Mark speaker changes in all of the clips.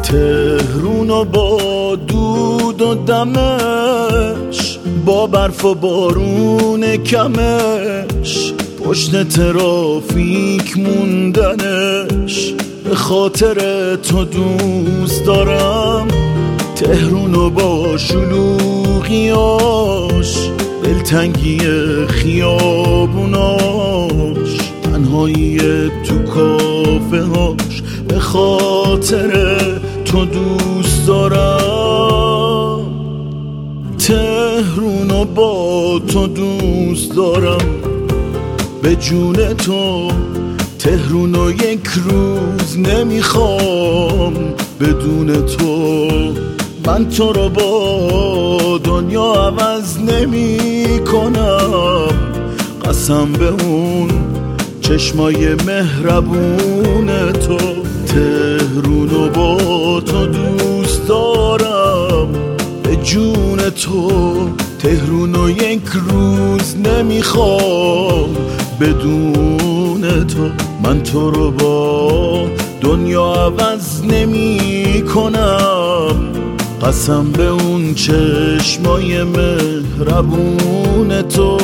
Speaker 1: تهرون و با دود و دمش، با برف و بارون کمش، پشت ترافیک موندنش، به خاطر تو دوست دارم تهرون و با شلوغیاش، دلتنگی خیابوناش، تنهایی تو کافه هاش، به خاطر تو دوست دارم تهرون و با تو دوست دارم، به جون تو تهرون و یک روز نمیخوام، بدون تو من تو رو با دنیا عوض نمی کنم، قسم به اون چشمای مهربون تو، تهرون و با تو دوست دارم، به جون تو تهرون و یک روز نمیخوام، بدون تو من تو رو با دنیا عوض نمی کنم، قسم به اون چشمای مهربون تو.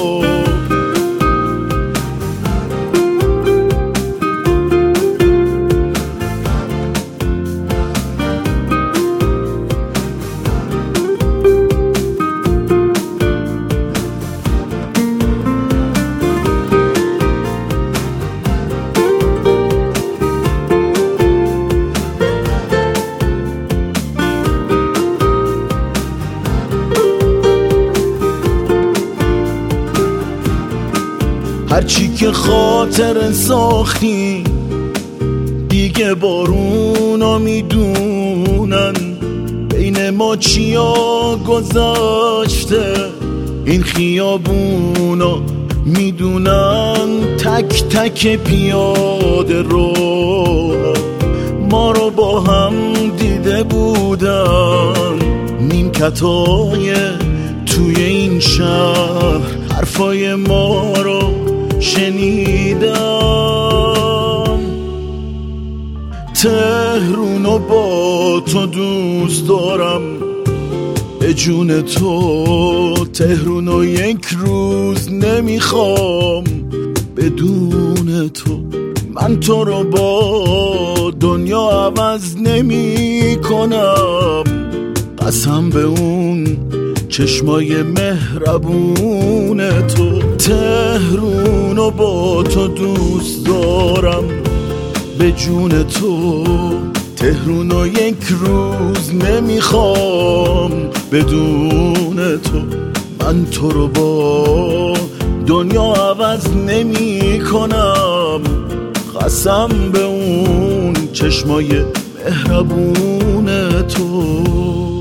Speaker 1: هرچی که خاطر ساختی دیگه بارونا میدونن، بین ما چیا گذاشته این خیابونا میدونن، تک تک پیاده رو ما رو با هم دیده بودن، نیمکتای توی این شهر حرفای ما رو شنیدم، تهرون و با تو دوست دارم، به جون تو تهرون و یک روز نمیخوام، بدون تو من تو رو با دنیا عوض نمی کنم، قسم به اون چشمای مهربون تو، تهرون و با تو دوست دارم، به جون تو تهرون و یک روز نمیخوام، بدون تو من تو رو با دنیا عوض نمی کنم، قسم به اون چشمای مهربون تو.